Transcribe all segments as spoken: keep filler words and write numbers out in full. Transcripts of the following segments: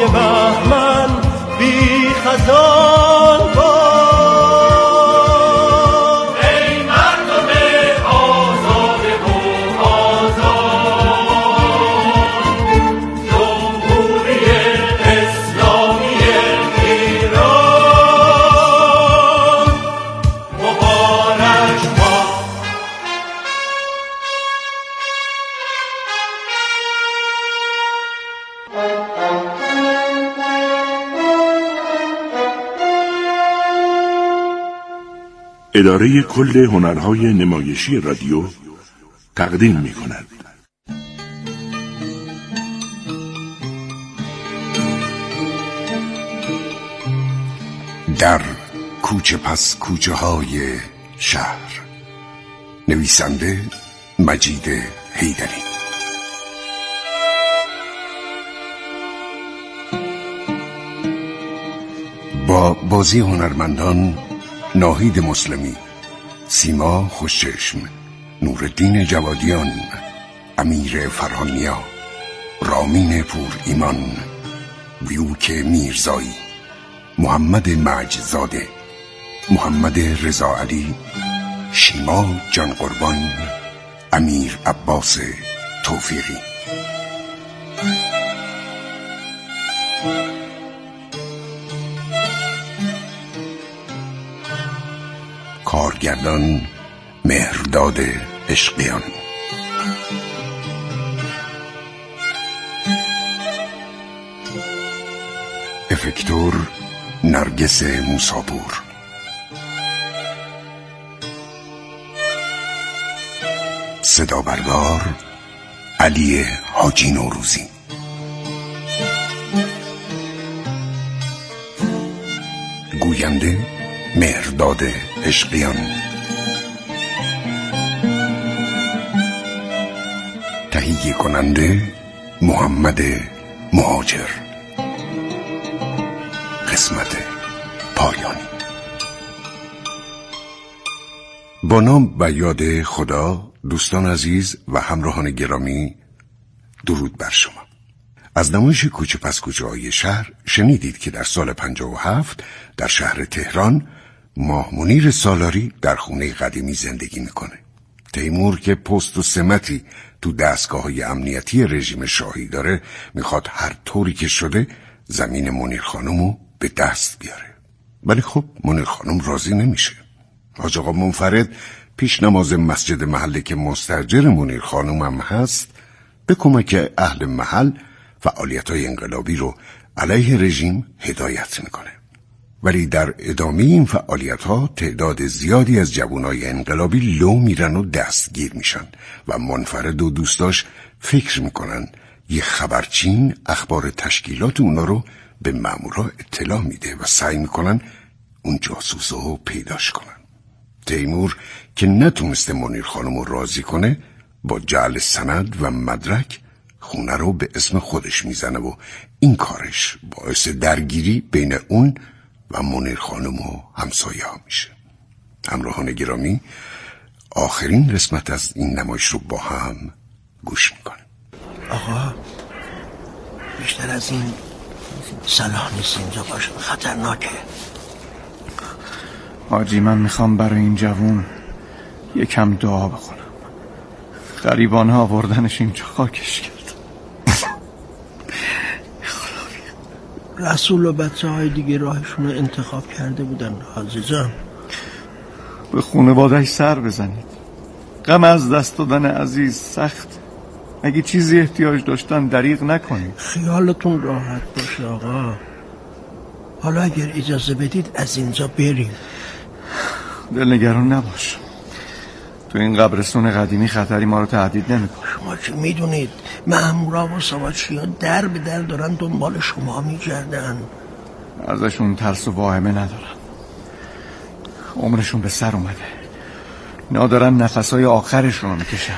های بهمن بی خزان اداره کل هنرهای نمایشی رادیو تقدیم می کند. در کوچه پس کوچه های شهر، نویسنده مجید حیدری. با بازی هنرمندان ناهید مسلمی، سیما خوشچشم، نورالدین جوادیان، امیر فرهانیا، رامین پور ایمان، ویوک میرزایی، محمد مجدزاده، محمد رضا علی، شیما جان قربان، امیر عباس توفیقی. کارگردان مهرداد عشقیان. افکتور نرگس موساپور. صدا بردار علی حاجی نوروزی. گوینده مهرداد عشقیان. تهیه کننده محمد مهاجر. قسمت پایانی. با نام و یاد خدا. دوستان عزیز و همراهان گرامی، درود بر شما. از نمایش کوچه پس کوچه های شهر شنیدید که در سال پنجاه و هفت در شهر تهران ماه منیر سالاری در خونه قدیمی زندگی میکنه. تیمور که پست و سمتی تو دستگاه های امنیتی رژیم شاهی داره، میخواد هر طوری که شده زمین منیر خانومو به دست بیاره. ولی خب منیر خانوم راضی نمیشه. حاج آقا منفرد پیش نماز مسجد محله که مستاجر منیر خانوم هم هست، به کمک اهل محل فعالیت‌های انقلابی رو علیه رژیم هدایت میکنه. ولی در ادامه این فعالیت‌ها تعداد زیادی از جوانای انقلابی لو میرن و دستگیر میشن و منفرد و دوستاش فکر میکنن یه خبرچین اخبار تشکیلات اونا رو به مامورا اطلاع میده و سعی میکنن اون جاسوسو پیداش کنن. تیمور که نتونسته منیر خانم رو راضی کنه، با جعل سند و مدرک خونه رو به اسم خودش میزنه و این کارش باعث درگیری بین اون و منیر خانم و همسایه ها میشه. همراهان گرامی، آخرین قسمت از این نمایش رو با هم گوش میکنیم. آقا بیشتر از این صلاح نیست اینجا باشه، خطرناکه. حاجی من میخوام برای این جوون یکم دعا بکنم. غریبان ها آوردنش اینجا خاکش کرد. رسول و بچه های دیگه راهشون رو انتخاب کرده بودن. عزیزم به خانواده‌اش سر بزنید. غم از دست دادن عزیز سخت. اگه چیزی احتیاج داشتن دریغ نکنید. خیالتون راحت باشه آقا. حالا اگر اجازه بدید از اینجا بریم. دلنگران نباش. تو این قبرستون قدیمی خطری ما رو تهدید نمی‌کنه. شما که میدونید مامورا و سوادشی‌ها در به در دارن دنبال شما میگردن. ازشون ترس و واهمه ندارم. عمرشون به سر اومده. نادارن نفسای آخرشون رو میکشن.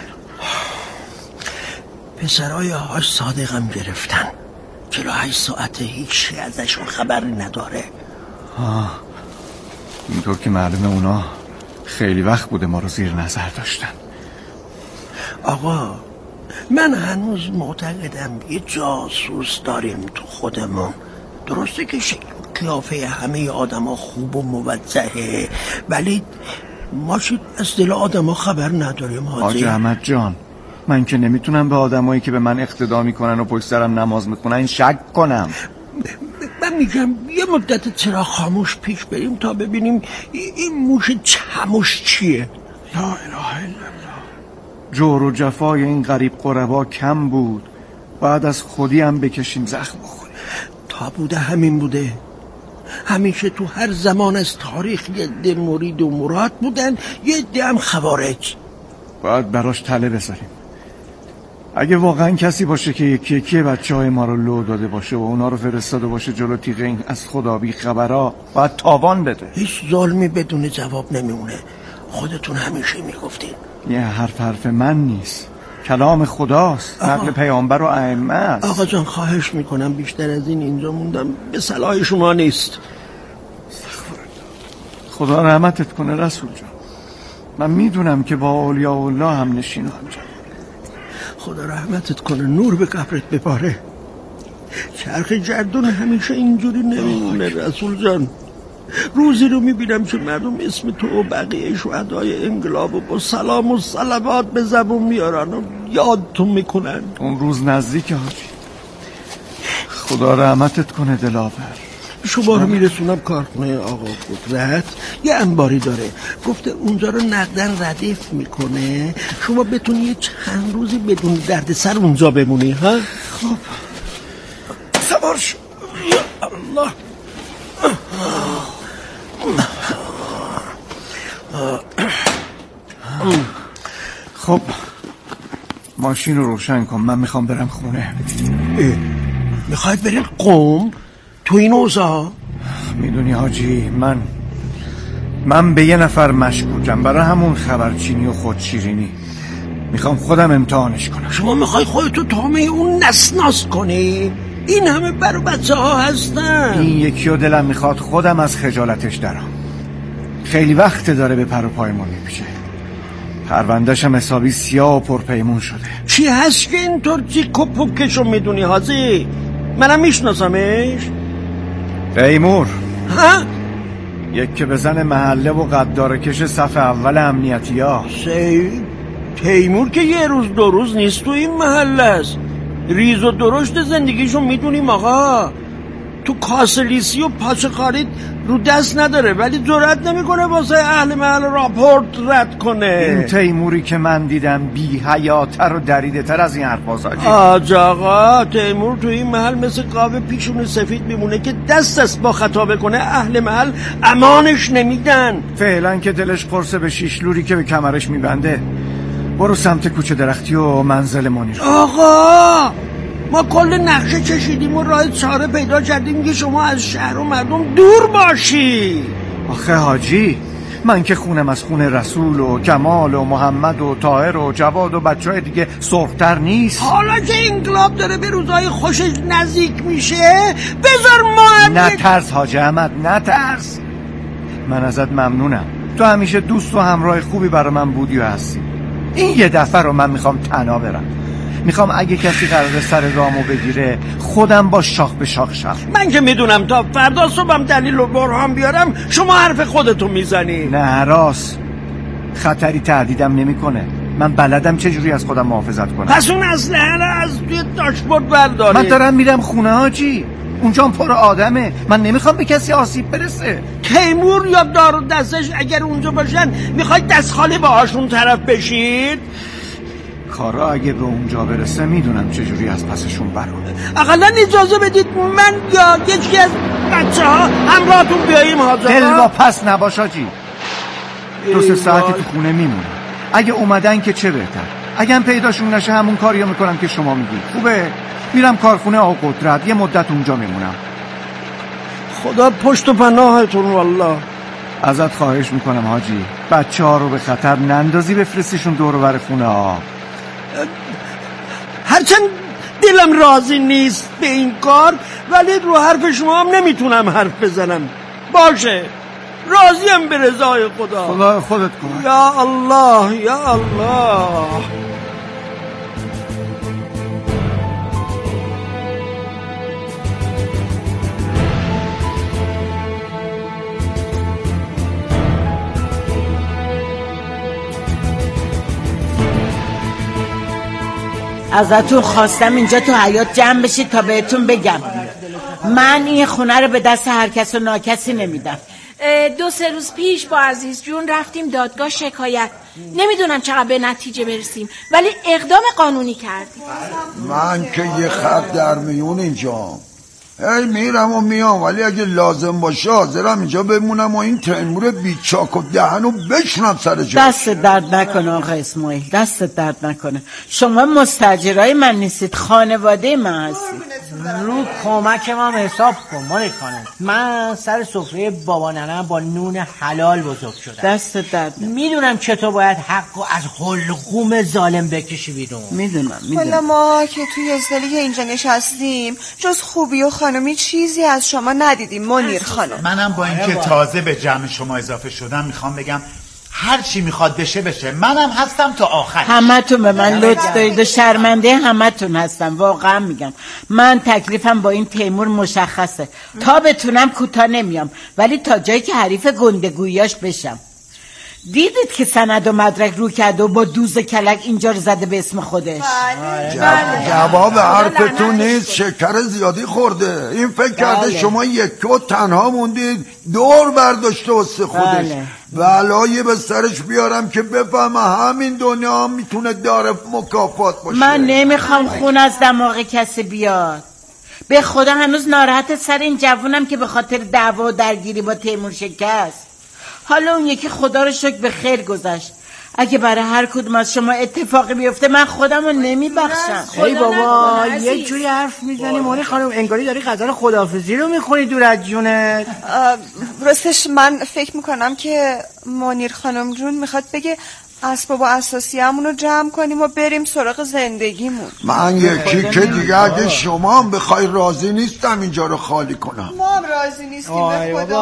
پسرای هاش صادقم گرفتن. چلو هشت ساعته هیچی ازشون خبری نداره. آه. اینطور که معلومه اونا خیلی وقت بوده ما رو زیر نظر داشتن. آقا من هنوز معتقدم یه جاسوس داریم تو خودمون. درسته که شکل قیافه همه آدم ها خوب و موجهه، ولی ما چی از دل آدم ها خبر نداریم. حاج احمد جان، من که نمیتونم به آدمایی که به من اقتدا میکنن و پشت سرم نماز میخونن شک کنم. من میگم یه مدت چرا خاموش پیش بریم تا ببینیم این موش چموش چیه. لا اله الا الله. جور و جفای این غریب غربا کم بود، بعد از خودی هم بکشیم زخم بخوریم. تا بوده همین بوده. همیشه تو هر زمان از تاریخ یه عده مرید و مراد بودن، یه عده هم خوارج. باید براش تله بذاریم. اگه واقعا کسی باشه که یکی یکی بچه های ما رو لو داده باشه و اونا رو فرستاده باشه جلو تیغ این از خدا بی خبرها، باید تاوان بده. هیچ ظلمی بدون جواب نمیمونه. خودتون همیشه میگفتین. یه حرف حرف من نیست، کلام خداست، نقل پیامبر و ائمه است. آقا جان خواهش میکنم بیشتر از این اینجا موندم به صلاح شما نیست. خدا رحمتت کنه رسول جان. من میدونم که با اولیاء الله هم نشین آنجا. خدا رحمتت کنه، نور به قبرت بباره. چرخ گردون همیشه اینجوری نمیمونه رسول جان. روزی رو میبینم که مردم اسم تو و بقیه شهدای انقلاب و با سلام و صلوات به زبون میارن و یادتون میکنن. اون روز نزدیکه حاجی. خدا رحمتت کنه دلاور. شما رو میرسونم کارخونه آقا قدرت، یه انباری داره، گفته اونجا رو نقدن ردیف میکنه، شما بتونی یه چند روزی بدون درد سر اونجا بمونی. ها خب سوار شو. یا الله. خب ماشین رو روشن کن، من میخوام برم خونه. میخواید برید قم؟ تو این اوضاع؟ میدونی حاجی، من من به یه نفر مشکوکم برای همون خبرچینی و خودشیرینی. میخوام خودم امتحانش کنم. شما میخوای خودتو تامه اون نسناس کنی؟ این همه برو بچه ها هستن. این یکی و دلم میخواد خودم از خجالتش درام. خیلی وقت داره به پر و پایمون میپیشه. پرونده‌ش هم حسابی سیاه و پرپیمون شده. چی هست که اینطور چیک و پوکشو میدونی حاجی؟ منم میشناسمش. تیمور. ها؟ یک که بزن محله و قدارکش صف اول امنیتی ها. سی تیمور که یه روز دو روز نیست تو این محله است. ریز و درشت زندگیشو میدونیم آقا. تو کاسلیسی و پاچه خارید رو دست نداره، ولی جرأت نمیکنه واسه اهل محل راپورت رد کنه. این تیموری که من دیدم بی حیاتر و دریده تر از این حرف بازاجی. آج آقا، تیمور تو این محل مثل قاوه پیشون سفید میمونه که دست دست با خطا بکنه اهل محل امانش نمیدن. فعلا که دلش قرصه به شیشلوری که به کمرش میبنده. برو سمت کوچه درختی و منزل منیر. آقا ما کل نقشه کشیدیم و راه چاره پیدا کردیم که شما از شهر و مردم دور باشی. آخه حاجی، من که خونم از خون رسول و کمال و محمد و طاهر و جواد و بچه های دیگه سرختر نیست. حالا که انقلاب داره به روزهای خوشش نزدیک میشه بذار ما نترس حاج احمد، نترس. من ازت ممنونم، تو همیشه دوست و همراه خوبی برای من بودی و هستی. این یه دفعه رو من میخوام تنها برم. میخوام اگه کسی قراره سر رامو بگیره خودم با شاخ به شاخ شم. من که میدونم تا فردا صبحم دلیل و برهان بیارم شما حرف خودتو میزنی. نه راست، خطری تهدیدم نمیکنه. من بلدم چجوری از خودم محافظت کنم. پس اون اسلحه رو از توی داشبورد برداری. من دارم میرم خونه حاجی، اونجا پر آدمه، من نمیخوام به کسی آسیب برسه. تیمور یا دار و دستش اگر اونجا باشن میخوای دست خالی باهاشون طرف بشید؟ کارا اگه به اونجا برسه میدونم چجوری از پسشون برونه. اقلا اجازه بدید من یا یکی از بچه ها همراهتون بیاییم حاضر. دل با پس نباش حاجی، دو سه ساعتی تو خونه میمونم. اگه اومدن که چه بهتر، اگه هم پیداشون نشه همون کاریو میکنم که شما میگید. خوبه؟ میرم کارخونه آقا قدرت، یه مدت اونجا میمونم. خدا پشت و پناهتون والله. ازت خواهش میکنم حاجی، بچه ها رو به خطر نندازی، بفرستیشون دور و بر خونه ها. هرچند دلم راضی نیست به این کار، ولی رو حرف شما هم نمیتونم حرف بزنم. باشه، راضیم به رضای خدا. خدا خودت کن. یا الله یا الله. ازتون خواستم اینجا تو حیاط جمع بشید تا بهتون بگم من این خونه رو به دست هر کس و ناکسی نمیدم. دو سه روز پیش با عزیز جون رفتیم دادگاه شکایت. نمیدونم چقدر به نتیجه برسیم ولی اقدام قانونی کردیم. من که یه خط در میون اینجا هی میرم و میام، ولی اگه لازم باشه حاضرم اینجا بمونم و این تیمور بیچاک و دهنو بشونم سر جا. دست درد نکنه آقا اسماعیل، دست درد نکنه. شما مستاجرای من نیستید، خانواده من هستید. رو کمک من حساب کن مالک خانم. من سر سفره بابا ننم با نون حلال بزرگ شدم. دست درد. میدونم چطور باید حقو از حلقوم ظالم بکشی بیرون. میدونم میدونم. والا ما که توی ازدلی اینجا نشستیم جز خوبی و خانمی چیزی از شما ندیدیم منیر خانم. منم با اینکه تازه به جمع شما اضافه شدم میخوام بگم هر چی میخواد بشه بشه، منم هستم تا آخر. همتون به من لطف دارید و شرمنده همتون هستم، واقعا میگم. من تکلیفم با این تیمور مشخصه، تا بتونم کوتاه نمیام، ولی تا جایی که حریف گندگویاش بشم. دیدید که سند و مدرک رو کرده و با دوز کلک اینجا رو زده به اسم خودش. جواب حرفتون نیست، شکر زیادی خورده. این فکر کرده بله. شما یک و تنها موندید دور برداشته واسه خودش. بلایی به سرش بیارم که بفهمه همین دنیا هم میتونه داره مکافات باشه. من نمیخوام خون از دماغ کسی بیاد. به خدا هنوز ناراحت سر این جوونم که به خاطر دعوا و درگیری با تیمور شکست. حالا اون یکی خدا رو شکر به خیر گذشت. اگه برای هر کدوم از شما اتفاقی بیفته من خودم رو نمیبخشم. ای بابا یه جوری حرف میزنی مانی خانم انگاری داری غزل خداحافظی رو میخونی دور از جونت. راستش من فکر میکنم که منیر خانم جون میخواد بگه اسباب و اساسی همونو جمع کنیم و بریم سراغ زندگیمون. من یکی که دیگه اگه شما هم بخوای راضی نیستم اینجا رو خالی کنم. ما هم راضی نیستیم به خدا.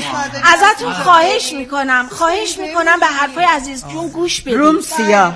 ازتون خواهش میکنم خواهش میکنم به حرفای عزیز جون گوش بدید. روم سیاه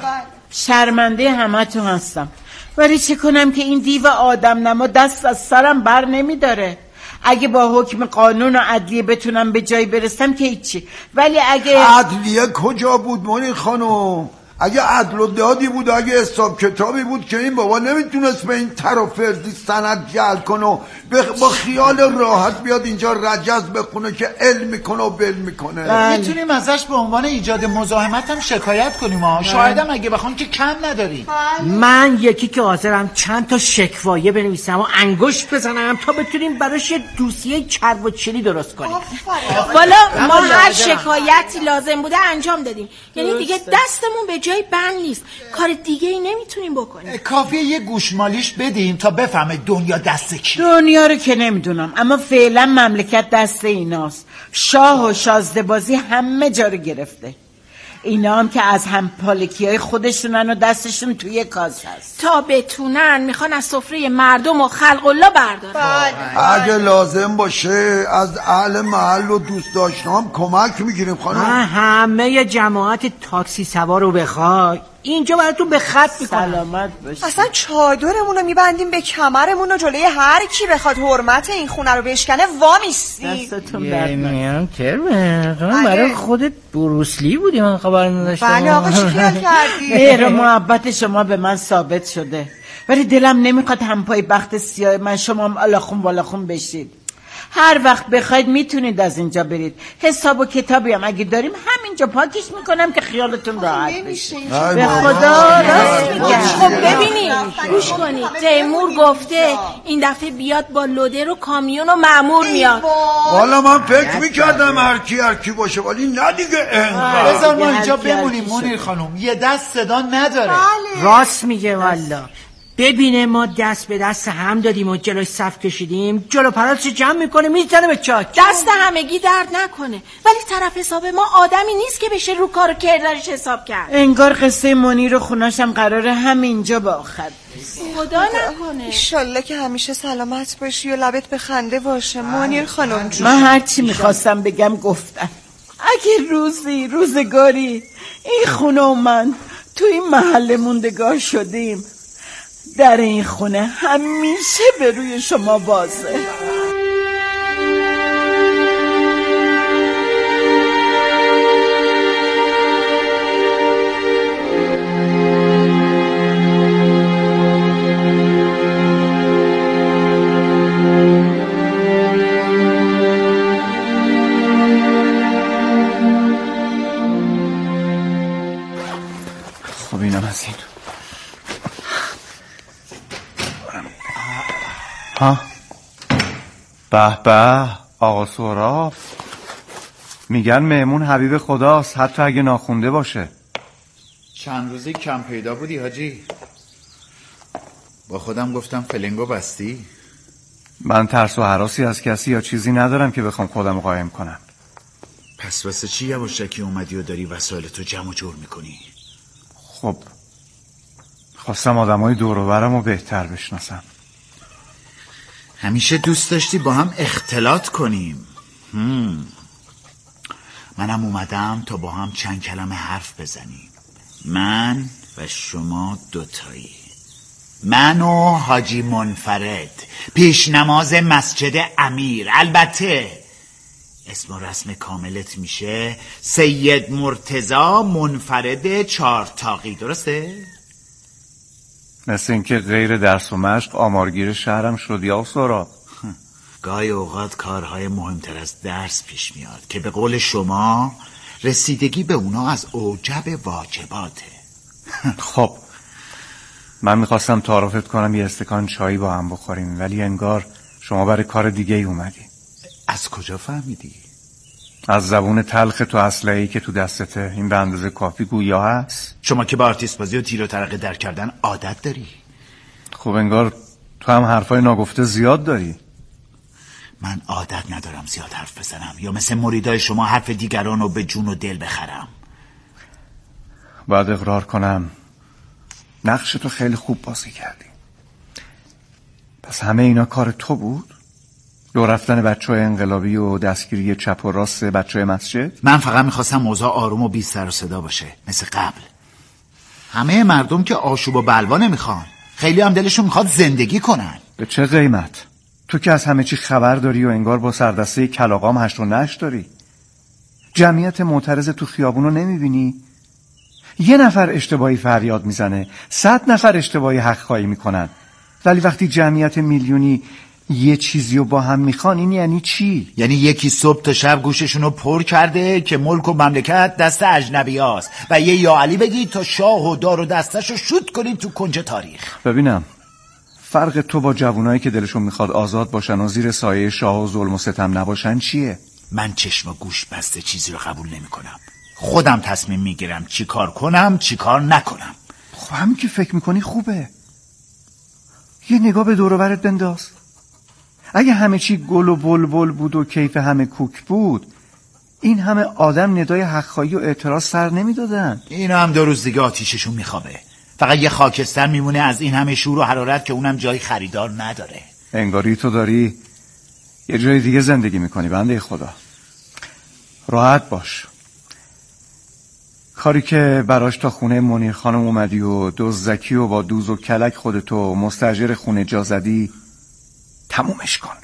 شرمنده همتون هستم، ولی چه کنم که این دیو آدم نما دست از سرم بر نمیداره. اگه با حکم قانون و عدلیه بتونم به جایی برسم که هیچی، ولی اگه عدلیه کجا بود منیر خانم؟ اگه عدل و دادی بود، اگه حساب کتابی بود که این بابا نمیتونست به این ترافردی سند جعل کنه و با خیال راحت بیاد اینجا رجز بخونه که علم میکنه و بل میکنه. میتونیم ازش به عنوان ایجاد مزاحمت هم شکایت کنیم ها. شایدم اگه بخوام که کم نداریم. من یکی که حاضرم چند تا شکوایه بنویسم و انگشت بزنم تا بتونیم براش یه دوسیه چرب و چلی درست کنیم. والا ما هر شکایتی لازم بوده انجام دادیم، یعنی دیگه دستمون به جای بند نیست، کار دیگه ای نمیتونیم بکنیم. کافیه یه گوشمالیش بدیم تا بفهمه دنیا دست کی. دنیا رو که نمیدونم، اما فعلا مملکت دست ایناست. شاه و شازده بازی همه جا رو گرفته. اینا هم که از هم پالکی های خودشونن و دستشون توی کاز هست. تا بتونن میخوان از سفره مردم و خلق الله بردارن. اگه لازم باشه از اهل محل و دوست داشتنام کمک میگیریم خانم. همه جماعت تاکسی سوار رو بخوای اینجا براتون به خط میکنم. سلامت باشی. اصلا چادرمون رو میبندیم به کمرمون و جلوی هر کی بخواد حرمت این خونه رو بشکنه وامیستیم. دستتون درد میام ترمه برای خودت بروسلی بودی، من خبر نداشتم. بله آقا چی خیال کردی؟ مهر و محبت شما به من ثابت شده، ولی دلم نمیخواد همپای بخت سیاه من شما هم الاخون والاخون بشید. هر وقت بخواید میتونید از اینجا برید. حساب و کتابی هم اگه داریم همینجا پاکش میکنم که خیالتون راحت بشه. به خدا راست میگم. خب ببینید گوش کنید، تیمور گفته این دفعه بیاد با لودر و کامیون و مأمور میاد. والا من فکر میکردم هر کی هر کی باشه، ولی نه دیگه انقدر. بذار ما اینجا بمونیم منیر خانم، یه دست صدا نداره. راست میگه والا. ببینه ما دست به دست هم دادیم و جلوی صف کشیدیم، جلو پراتش جمع میکنه میزنه به چاک. دست همگی درد نکنه، ولی طرف حساب ما آدمی نیست که بشه رو کار و کردارش حساب کرد. انگار قصه منیر و خوناشم قراره همینجا به آخر خدا نکنه. ایشالله که همیشه سلامت باشی و لبت به خنده باشه منیر خانم جون. من هرچی میخواستم بگم گفتم. اگه روزی روزگاری این خونه و من تو این محله موندگار شدیم، در این خونه همیشه به روی شما بازه. به به آقا سهراب، میگن مهمون حبیب خداست حتی اگه ناخونده باشه. چند روزی کم پیدا بودی حاجی. با خودم گفتم فلنگو بستی. من ترس و هراسی از کسی یا چیزی ندارم که بخوام خودم قایم کنم. پس واسه چی یواشکی اومدی و داری وسایل تو جمع و جور میکنی؟ خب خواستم آدمای دور و برم رو بهتر بشناسم. همیشه دوست داشتی با هم اختلاط کنیم. هم. منم اومدم تا با هم چند کلمه حرف بزنیم، من و شما دوتایی، من و حاجی منفرد، پیش نماز مسجد امیر. البته اسم و رسم کاملت میشه سید مرتضی منفرد چارتاقی، درسته؟ مثل اینکه غیر درس و مشق آمارگیر شهرم شدی آقا سهراب. گاهی اوقات کارهای مهمتر از درس پیش میاد که به قول شما رسیدگی به اونا از اوجب واجباته. خب من میخواستم تعارفت کنم یه استکان چایی با هم بخوریم، ولی انگار شما برای کار دیگه ای اومدی. از کجا فهمیدی؟ از زبون تلخ تو اسلحه‌ای که تو دستته. این به اندازه کافی گویا هست. شما که با آرتیست بازی و تیر و ترقه در کردن عادت داری. خب انگار تو هم حرفای ناگفته زیاد داری. من عادت ندارم زیاد حرف بزنم یا مثل مریدای شما حرف دیگران رو به جون و دل بخرم. باید اقرار کنم نقش تو خیلی خوب بازی کردی. پس همه اینا کار تو بود؟ دو رفتن بچه های انقلابی و دستگیری چپ و راست بچه های مسجد؟ من فقط میخواستم موضوع آروم و بی سر و صدا باشه مثل قبل. همه مردم که آشوب و بلوا نمیخوان، خیلی هم دلشون میخواد زندگی کنن. به چه قیمت؟ تو که از همه چی خبر داری و انگار با سردسته کلاغام هشت و نشت داری. جمعیت معترض تو خیابونو نمیبینی؟ یه نفر اشتباهی فریاد میزنه، صد نفر اشتباهی حق خواهی میکنن، ولی وقتی جمعیت میلیونی یه چیزی رو با هم میخوان، این یعنی چی؟ یعنی یکی صبح تا شب گوششونو پر کرده که ملک و مملکت دست اجنبی هاست و یه یا علی بگی تا شاه و دار و دستشو شوت کنیم تو کنج تاریخ. ببینم فرق تو با جوانایی که دلشون میخواد آزاد باشن و زیر سایه شاه و ظلم و ستم نباشن چیه؟ من چشم و گوش بسته چیزی رو قبول نمی کنم. خودم تصمیم میگیرم چی کار کنم چی کار نکنم. خب همین که فکر میکنی خوبه. یه نگاه به دور و برت بنداز. اگه همه چی گل و بلبل بود و کیف همه کوک بود، این همه آدم ندای حق‌خواهی و اعتراض سر نمیدادن. اینا هم دو روز دیگه آتیششون میخوابه. فقط یه خاکستر میمونه از این همه شور و حرارت که اونم جای خریدار نداره. انگاری تو داری یه جای دیگه زندگی میکنی بنده خدا. راحت باش. کاری که براش تا خونه منیر خانم اومدی و دزدکی و با دوز و کلک خودتو مستاجر خونه جا زدی تمومش کن.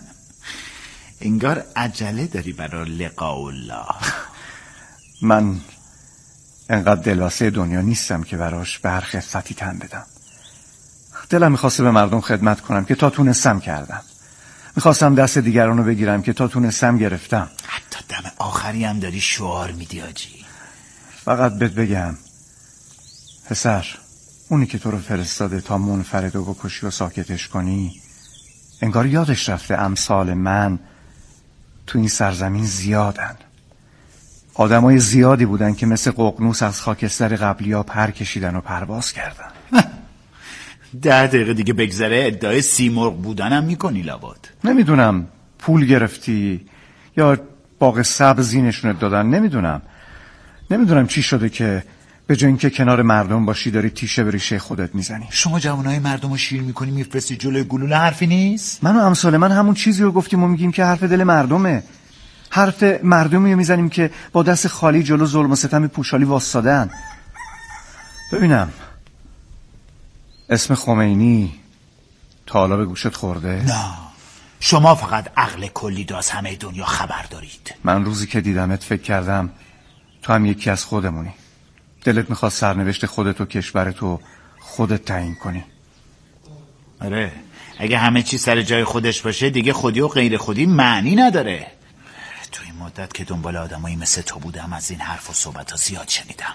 انگار عجله داری برای لقاء الله. من انقدر دلواسه دنیا نیستم که براش به هر خفتی تن بدم. دلم میخواسته به مردم خدمت کنم که تا تونستم کردم. میخواستم دست دیگرانو بگیرم که تا تونستم گرفتم. حتی دم آخری هم داری شعار میدی آجی. فقط بهت بگم پسر، اونی که تو رو فرستاده تا منفردو بکشی و ساکتش کنی، انگار یادش رفته امثال من تو این سرزمین زیادن. آدمای زیادی بودن که مثل ققنوس از خاکستر قبلی ها پر کشیدن و پرواز کردن. ده دقیقه دیگه بگذره ادعای سیمرغ بودنم میکنی لابد. نمیدونم پول گرفتی یا باغ سبزی نشونت دادن، نمیدونم نمیدونم چی شده که به جای اینکه کنار مردم باشی داری تیشه به ریشه خودت میزنی. شما جوانای مردم رو شیر میکنی میفرستی جلوی گلوله، حرفی نیست؟ من و امثال من همون چیزی رو گفتیم و میگیم که حرف دل مردمه. حرف مردمی رو میزنیم که با دست خالی جلو ظلم و ستم پوشالی واسادن. ببینم اسم خمینی تا حالا به گوشت خورده؟ نه، شما فقط عقل کلی دو از همه دنیا خبر دارید. من روزی که دیدمت فکر کردم تو هم یکی از خودمونی. دلت میخواد سرنوشت خودت و کشورتو خودت تعیین کنی. آره، اگه همه چی سر جای خودش باشه دیگه خودی و غیر خودی معنی نداره. تو این مدت که دنبال آدمایی مثل تو بودم از این حرف و صحبت ها زیاد شنیدم.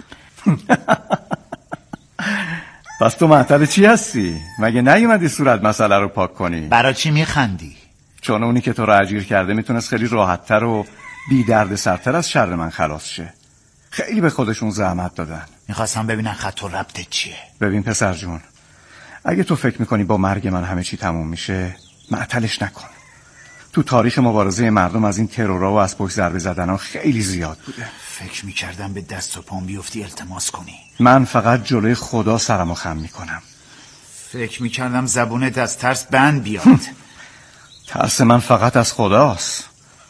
پس تو معطل چی هستی؟ مگه نیومدی صورت مسئله رو پاک کنی؟ برای چی میخندی؟ چون اونی که تو رو اجیر کرده میتونست خیلی راحت‌تر و بی درد سرتر از شر من خلاص شه. خیلی به خودشون زحمت دادن. میخواستم ببینن خط و ربطت چیه. ببین پسر جون، اگه تو فکر میکنی با مرگ من همه چی تموم میشه، معطلش نکن. تو تاریخ مبارزه مردم از این ترورها و از پشت ضربه زدنها خیلی زیاد بوده. فکر میکردم به دست و پام بیفتی التماس کنی. من فقط جلوی خدا سرمو خم میکنم. فکر میکردم زبونت از ترس بند بیاد. ترس من فقط از خداست.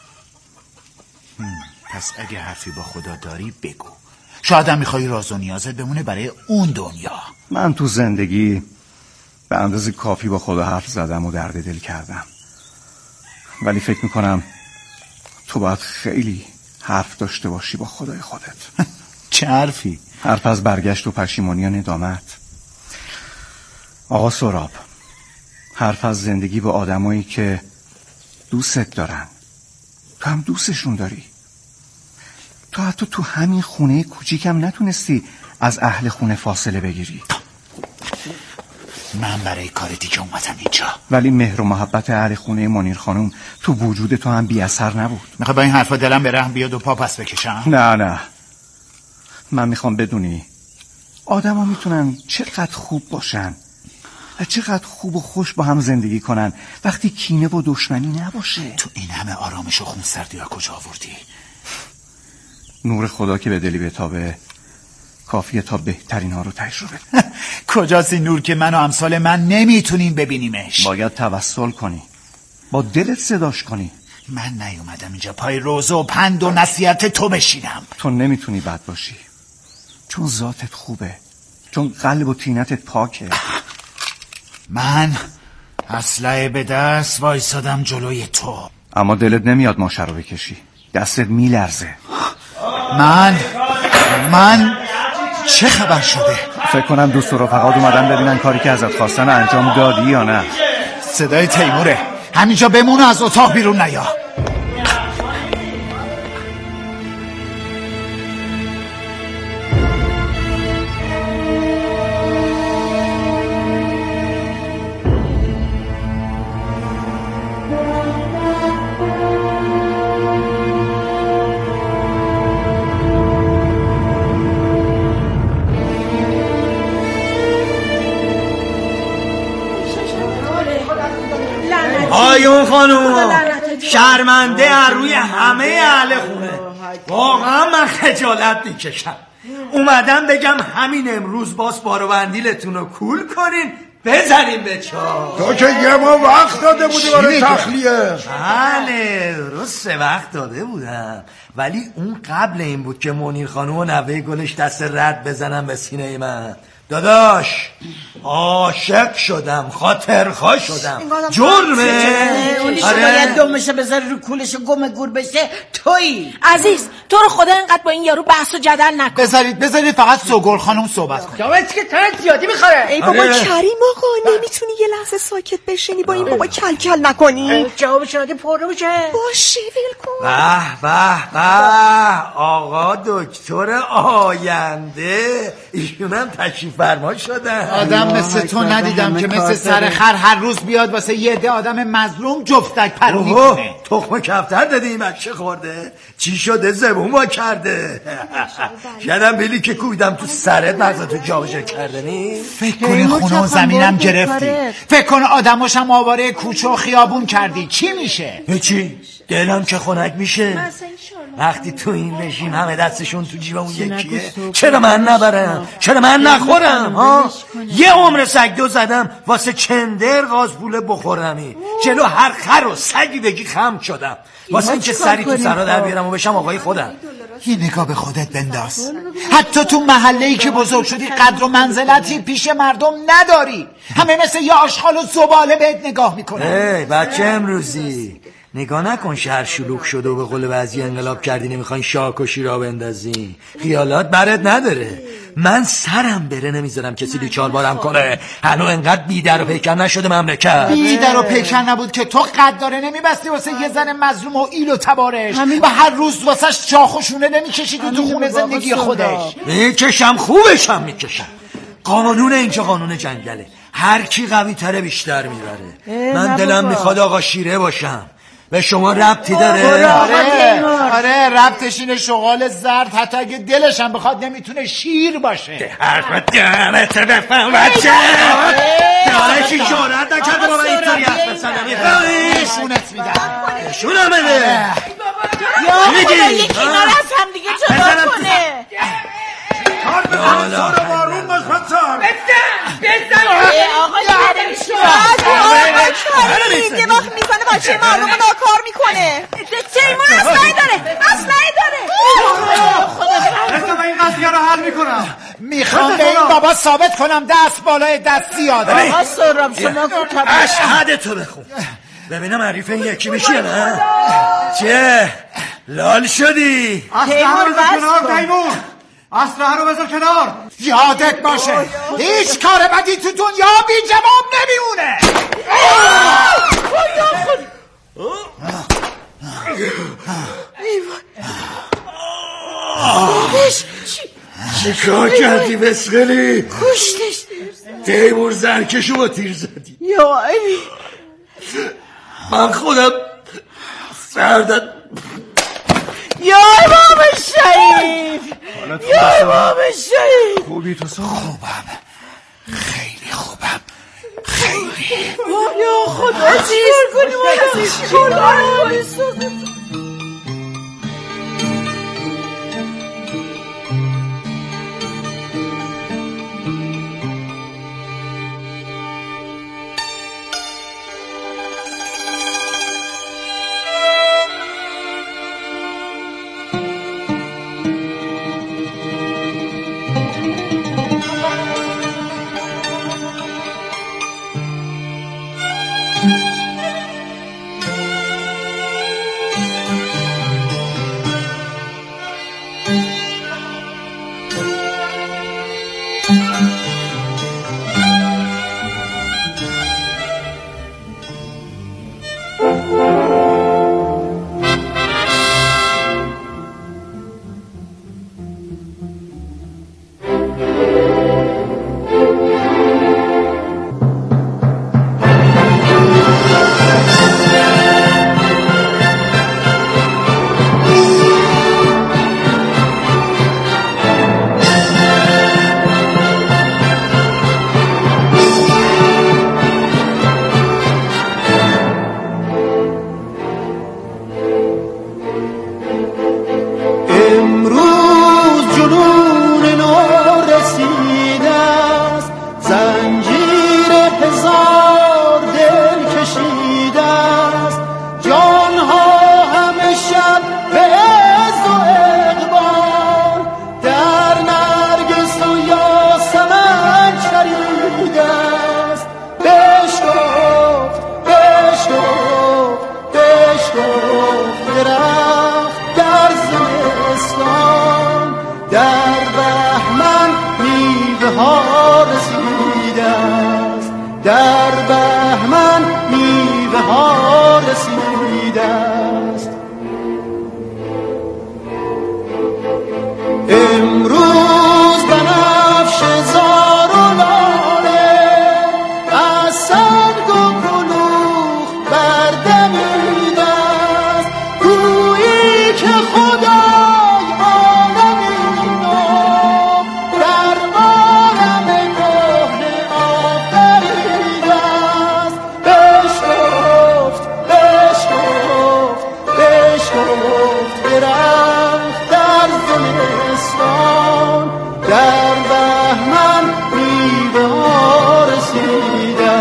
پس اگه حرفی با خدا داری بگو. شاید هم میخوای راز و نیازت بمونه برای اون دنیا. من تو زندگی به اندازه کافی با خدا حرف زدم و درد دل کردم، ولی فکر میکنم تو باید خیلی حرف داشته باشی با خدای خودت. چه حرفی؟ حرف از برگشت و پشیمانی و ندامت. آقا سراب، حرف از زندگی با آدمایی که دوستت دارن، تو هم دوستشون داری. تو حتی تو همین خونه کوچیکم نتونستی از اهل خونه فاصله بگیری. من برای کار دیگه اومدم اینجا. ولی مهر و محبت اهل خونه منیر خانم تو وجود تو هم بی اثر نبود. میخوای با این حرفا دلم به رحم بیاد و پا پس بکشم؟ نه نه، من میخوام بدونی آدم ها میتونن چقدر خوب باشن و چقدر خوب و خوش با هم زندگی کنن وقتی کینه و دشمنی نباشه. تو این همه آرامش و خونسردی ها کجا آوردی؟ نور خدا که به دلی بتابه کافیه تا بهترین ها رو تجربه. کجاست این نور که من و امثال من نمیتونیم ببینیمش؟ باید توسل کنی، با دلت صداش کنی. من نیومدم اینجا پای روزه و پند و نصیحت تو بشینم. تو نمیتونی بد باشی چون ذاتت خوبه، چون قلب و طینتت پاکه. من اسلحه به دست وایسادم جلوی تو، اما دلت نمیاد ماشه رو بکشی، دستت میلرزه. من من چه خبر شده؟ فکر کنم دوست و رفقات اومدن ببینن کاری که ازت خواستن انجام دادی یا نه. صدای تیموره، همینجا بمون و از اتاق بیرون نیا. آیون خانوم شرمنده از روی همه اهل خونه. واقعا من خجالت میکشم. اومدم بگم همین امروز باز بارو بندیلتون رو کول کنین بزنیم به چاه. تو که یه ما وقت داده بودی برای تخلیه. بله درسته وقت داده بودم، ولی اون قبل این بود که منیر خانوم و نوه گلش دست رد بزنم به سینه من. داداش عاشق شدم، خاطرخواه شدم. جرمه؟ اونی که باید دومشو بذاری رو کولش و گم گور بشه تویی. عزیز تو رو خدا اینقدر با این یارو بحث و جدل نکن. بذارید بذارید فقط سوگل خانم صحبت کنه. جوابت که تنت زیادی میخوره. ای بابا کریم آقا نمیتونی یه لحظه ساکت بشینی با این بابا کل کل نکنی؟ جوابش ندی پره بشه. باشه ویل کن. به به به آقا دکتر آینده، ایشونم تشریف فرما شدن. آدم مثل تو ندیدم که مثل سر خر هر روز بیاد واسه یه ده آدم مظلوم جفتک پرونی کنه. تخم کفتر دادی این بچه خورده؟ چی شده زبون با کرده؟ یادم بیلی که کویدم تو سرت مغزتو جابجا کرده نی؟ فکر کنی خونه و زمینم گرفتی، فکر کن آدماشم آواره کوچه و خیابون کردی، چی میشه؟ چی؟ دلم که خنک میشه وقتی تو این رژیم همه دستشون تو جیب اون یکیه. چرا من نبرم؟ چرا من نخورم؟ ها؟ یه عمر سگ دو زدم واسه چندر غازبوله بخورمی، جلو هر خر و سگی بگی خم شدم واسه اینکه سری تو سرا در بیارم و بشم آقای خودم. یه نگاه به خودت بنداز. حتی تو محله‌ای که بزرگ شدی قدر و منزلتی پیش مردم نداری، همه مثل یه آشغال و زباله بهت نگاه میکنن. ای بچه امروزی نگاه نکن شهر شلوغ شده و به قول بعضی انقلاب کردی نمیخواین شاکشی را بندازین. خیالات برات نداره. من سرم بره نمیذارم کسی بیچار بارم کنه. هنو انقدر بیدر و پیکر نشده مملکت. بیدر و پیکر نبود که تو قد داره نمیبستی واسه یه زن مظلوم و ایل و تبارش و هر روز واسه شاخ و شونه نمیکشیدی تو خونه زندگی خودش. میکشم خوبشم میکشم. قانون اینجا قانون جنگله، هر کی قوی تره بیشتر میبره. من دلم میخواد آقا شیره باشم. به شما ربطی داره؟ آره آره ربطش اینه شغال زرد حتی اگه دلش هم بخواد نمیتونه شیر باشه. حرفت دهنت بفهم بچه داره چی شهرت نکرده با من اینطوری حرف بزنم. نشونت میدم نشونم بده. یا خدا یکی اینا رو از هم دیگه جدا کنه. کار به انصار و بارون باش بچار. بزن آقای کاری آقای کاری دماغ میکنه بچه مردم رو ناکار میکنه. تیمون اسلحه داره اسلحه داره. رسا من این قضیه رو حل میکنم. میخوام به این بابا ثابت کنم دست بالای دست زیاده. آقا سهراب شما کوتاه اشهد تو بخون ببینم عریف این یکی میشه نه. چه لال شدی؟ اسلحه رو بذار کنار تیمور. اسلحه رو بذار کنار. یادت باشه هیچ کار بدی تو دنیا بی جواب نمیمونه. بابش چی کار کردی بسخلی؟ کشتش. تیمور زرکشو با تیر زدی. یا علی من خودم سردت. یا امام شریف یا امام شریف. خوبی تو سا؟ خوبم خیلی خوبم خیلی. یا خدا چیز کنیم خدا.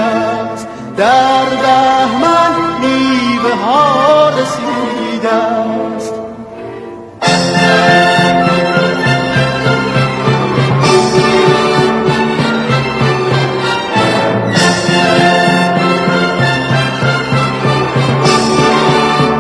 در بهمن میوه ها رسیده